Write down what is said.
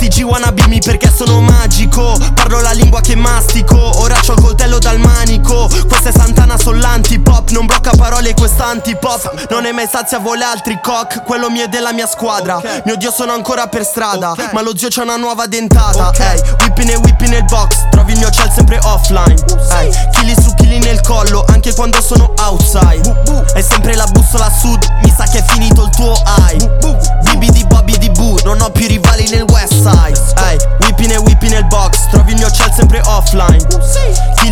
Sti G wannabe perché sono magico, parlo la lingua che mastico, ora c'ho il coltello dal manico. Questa è Santana, son l'antipop, non blocca parole quest'antipop. Non è mai sazia, vuole altri cock, quello mio è della mia squadra. Mio Dio sono ancora per strada, ma lo zio c'ha una nuova dentata. Whipping e whipping nel box, trovi il mio cell sempre offline. Chili su chili nel collo, anche quando sono outside. È sempre la bussola a sud, mi sa che è finito